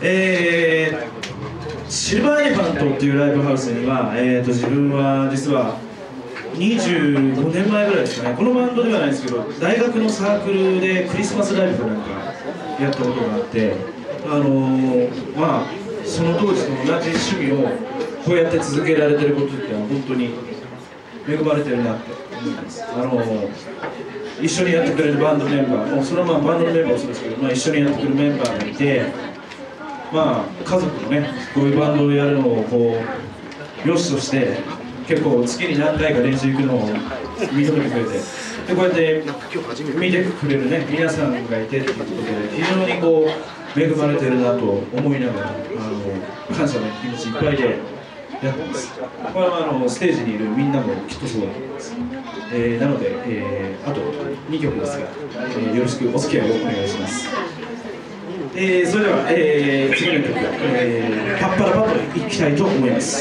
シルバーエレファントっていうライブハウスには、自分は実は25年前ぐらいですかね、このバンドではないですけど、大学のサークルでクリスマスライブなんかやったことがあって、まあ、その当時と同じ趣味をこうやって続けられてることっていうのは本当に恵まれてるなって思います。一緒にやってくれるバンドメンバー、もうそのままバンドのメンバーもそうですけど、一緒にやってくれるメンバーがいて、家族のね、こういうバンドをやるのをこう良しとして、結構月に何回か練習行くのを認めてくれて、でこうやって見てくれるね、皆さんがいてっていうことで、非常にこう恵まれてるなと思いながら、感謝の気持ちいっぱいでやってます。これはステージにいるみんなもきっとそうだと思います。なので、あと2曲ですが、よろしくお付き合いをお願いします。それでは、次の曲、パッパラパッといきたいと思います。